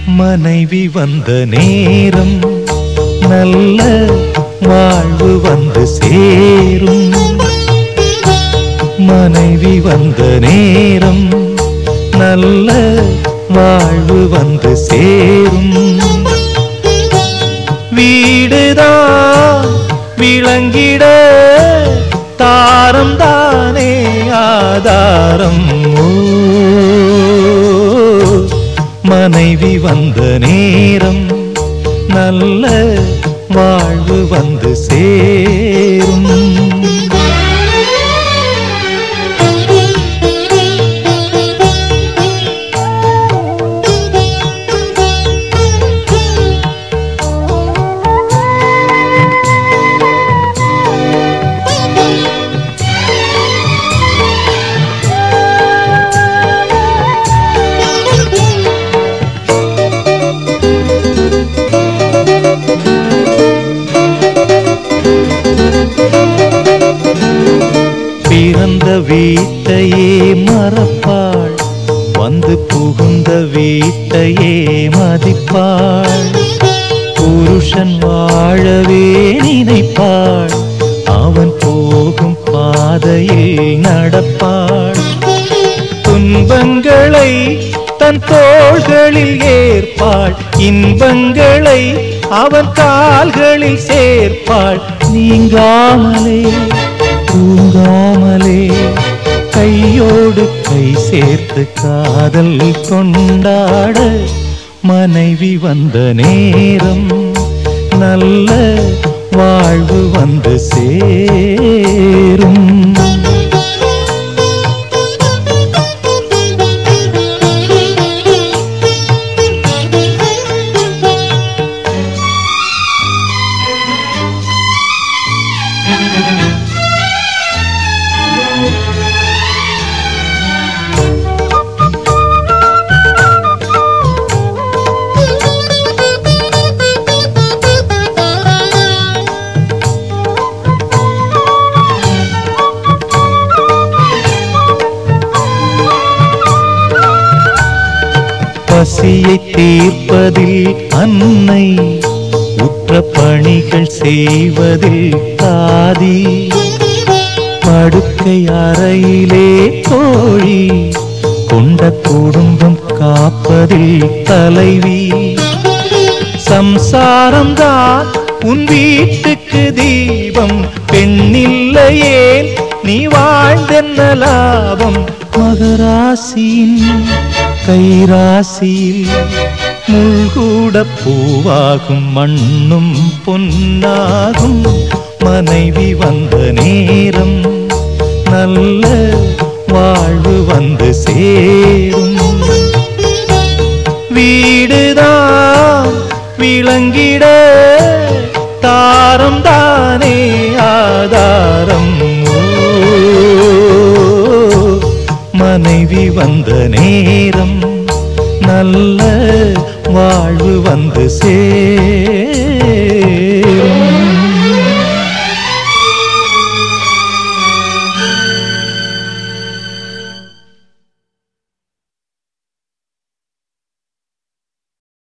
மனைவி வந்த நேரம் நல்ல வாழ்வு வந்து சேரும். மனைவி வந்த நேரம் நல்ல வாழ்வு வந்து சேரும். வீடுதான் விளங்கிட தாரம் தானே ஆதாரம். மனைவி வந்த நேரம் நல்ல வாழ்வு வந்து சேரும். பிறந்த வீட்டையே மறப்பாள், வந்து புகுந்த வீட்டையே மதிப்பாள். புருஷன் வாழவே நினைப்பாள், அவன் போகும் பாதையில் நடப்பாள். துன்பங்களை தன் தோள்களில் ஏற்பாள், இன்பங்களை அவன் கால்களில் சேர்ப்பாள். நீங்காமலே தூங்காமலே கையோடு கை சேர்த்து காதல் கொண்டாட மனைவி வந்த நேரம் நல்ல வாழ்வு வந்து சேரும். பசியை தீர்ப்பதில் அன்னை, உற்ற பணிகள் செய்வதில் தாதி. படுக்கை அறையிலே தோழி, கொண்ட குடும்பம் காப்பதில் தலைவி. சம்சாரம்தான் உன் வீட்டுக்கு தீபம், பெண்ணில்லையே நீ வாழ்ந்தென்ன லாபம். மகராசியின் கைராசியில் முள்கூட பூவாகும், மண்ணும் பொன்னாகும். மனைவி வந்த நேரம் நல்ல வாழ்வு வந்து சேரும். வீடுதான் விளங்கிட தாரம் தானே ஆதாரம். மனைவி வந்த நேரம் நல்ல வாழ்வு வந்து சேரும்.